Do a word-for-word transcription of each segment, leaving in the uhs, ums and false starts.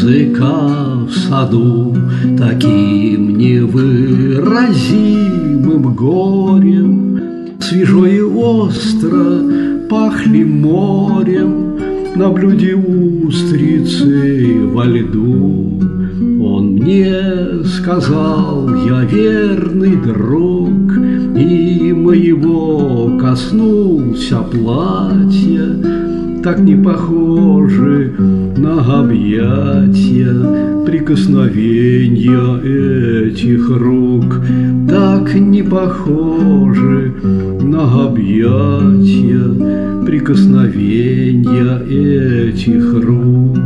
языка в саду, таким невыразимым горем. Свежо и остро пахли морем на блюде устрицы во льду. Он мне сказал: я верный друг, и моего коснулся платья, так не похожи на объятия прикосновения этих рук, так не похожи на объятия прикосновения этих рук.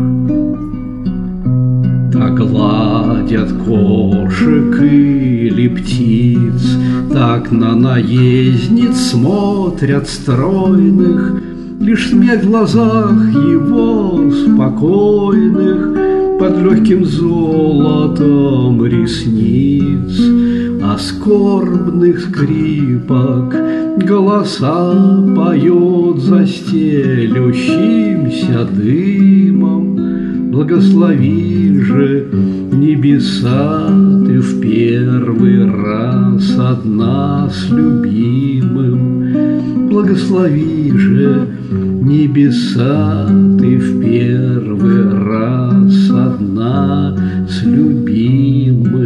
Так гладят кошек или птиц, так на наездниц смотрят стройных, лишь смех в глазах его спокойных под легким золотом ресниц, а скорбных скрипок голоса поет за стелющимся дымом. Благослови же небеса ты в первый раз одна с любимым. Благослови же небеса ты в первый раз одна с любимым.